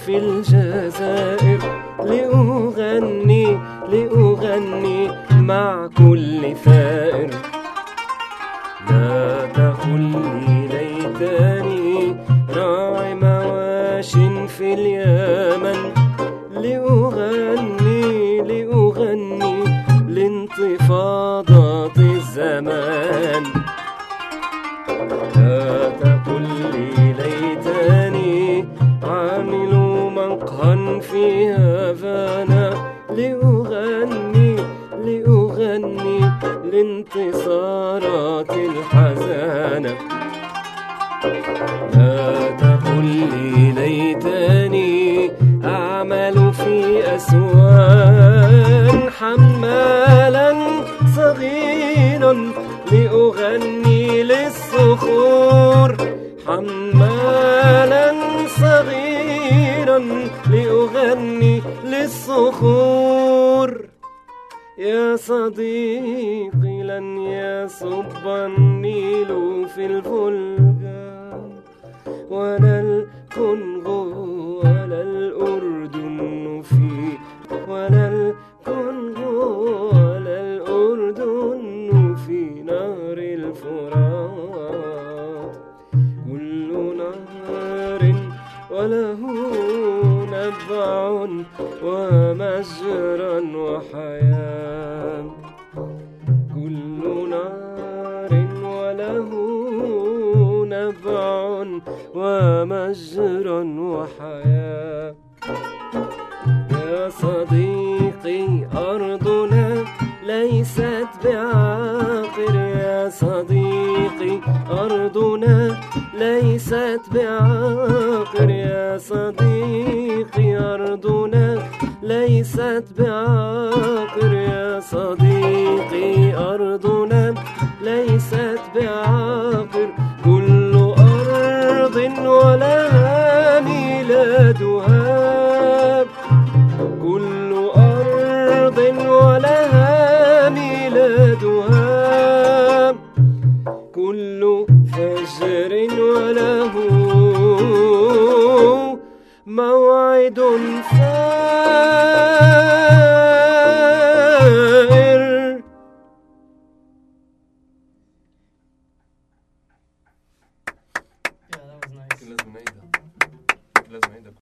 في الجزائر لأغني مع كل ثائر. لا تقل لي ليتني راعي مواش في اليمن لأغني لانتفاضة الزمان. لا تقل لي ليتني عامل مقهى في هافانا لأغني لانتصارات الحزانة. لا تقل لي ليتني أعمل في أسوان حمالا صغيرا لأغني للصخور. حمالا صغيرا لأغني للصخور. يا صديقي لن يصب النيل في الفولجا ولا الكونغو ولا الأردن في نهر الفرات. كل نهر وله نبع ومجرى وحياة. كل نار وله نبع ومجرى وحياة. يا صديقي أرضنا ليست بعاقر. يا صديقي أرضنا ليست بعاقر. يا صديقي أرضنا ليست بعاقر. يا صديقي أرضنا ليست بعاقر. كل أرض ولها ميلادها. كل أرض ولها ميلادها. كل فجر وله موعد ثائر. Yeah, that was nice.